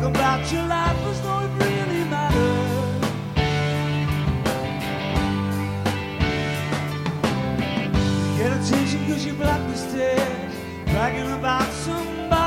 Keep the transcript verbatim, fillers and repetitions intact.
Talk about your life as though it really mattered. Get attention cause you're blacklisted, bragging about somebody.